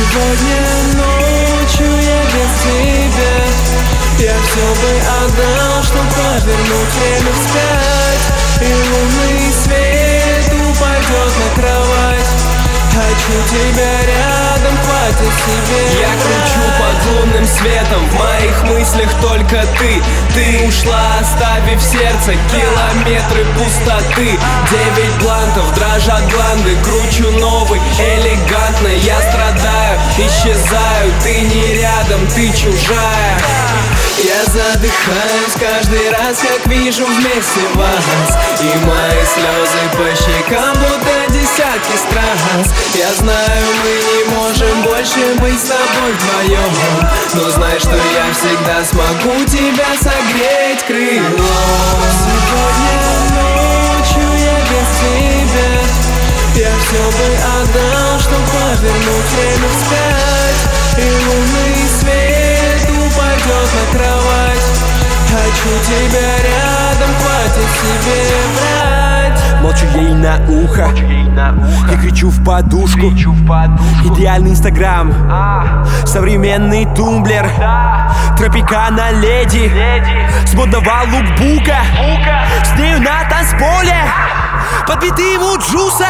Сегодня ночью я без тебя. Я все бы отдал, чтоб повернуть время вспять. И лунный свет упадет на кровать. Хочу тебя рядом, хватит себе. Я кручу под лунным светом, в моих мыслях только ты. Ты ушла, оставив сердце километры пустоты. 9 блантов, дрожат гланды, кручу новый, элегантно. Я страдаю, исчезаю, ты не рядом, ты чужая. Я задыхаюсь каждый раз, как вижу вместе вас. И мои слезы по щекам, будто десятки страз. Я знаю, мы не можем больше быть с тобой вдвоем, но знай, что я всегда смогу тебя согреть крылом. Сегодня ночью я без тебя. Я все бы отдал, чтоб повернуть время вспять. И лунный свет упадет на кровать. Хочу тебя рядом, хватит себе врать. Молчу ей на ухо и кричу в подушку. Идеальный инстаграм, современный тумблер, тропикана леди с модного лукбука. С нею на танцполе под биты ему джуса.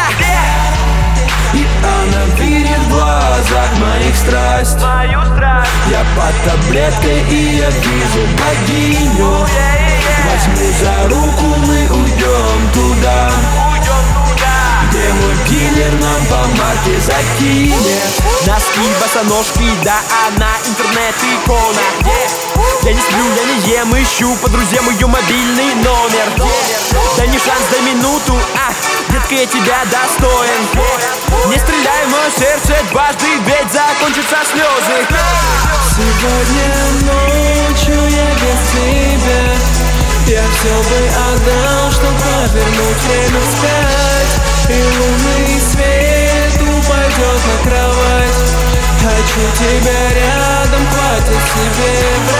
И она видит в глазах моих страсть. Я под таблеткой, и я вижу богиню. Возьми за руку, мы уйдем туда, где мой киллер нам по марке закинет. Носки, босоножки, да она интернет-икона. Я не сплю, я не ем, ищу по друзьям ее мобильный номер. Дай мне шанс, дай минуту, детка, я тебя достоин. Не стреляй в мое сердце дважды, ведь закончатся слезы. Сегодня ночью я без тебя. Я все бы отдал, чтоб повернуть время вспять. И лунный свет упадет на кровать. Хочу тебя рядом, хватит себе врать.